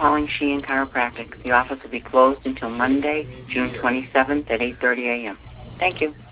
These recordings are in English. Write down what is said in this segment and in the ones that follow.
calling Sheehan Chiropractic. The office will be closed until Monday, June 27th at 8:30 a.m. Thank you.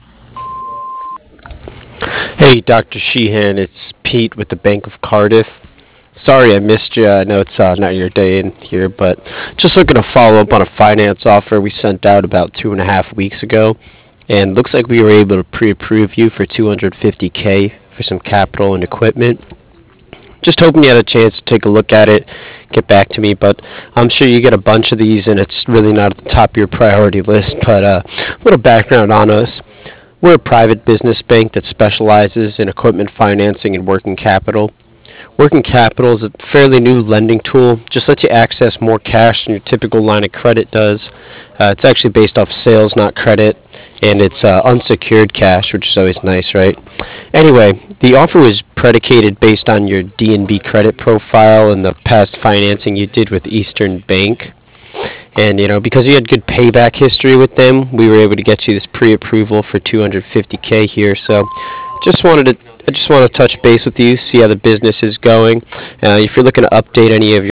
Hey, Dr. Sheehan, it's Pete with the Bank of Cardiff. Sorry I missed you. I know it's not your day in here, but just looking to follow up on a finance offer we sent out about 2.5 weeks ago. And looks like we were able to pre-approve you for 250K for some capital and equipment. Just hoping you had a chance to take a look at it, get back to me. But I'm sure you get a bunch of these, and it's really not at the top of your priority list. But a little background on us. We're a private business bank that specializes in equipment financing and working capital. Working capital is a fairly new lending tool, just lets you access more cash than your typical line of credit does. It's actually based off sales, not credit, and it's unsecured cash, which is always nice, right? Anyway, the offer was predicated based on your D&B credit profile and the past financing you did with Eastern Bank. And because you had good payback history with them, we were able to get you this pre-approval for 250K here. So, I just want to touch base with you, see how the business is going. If you're looking to update any of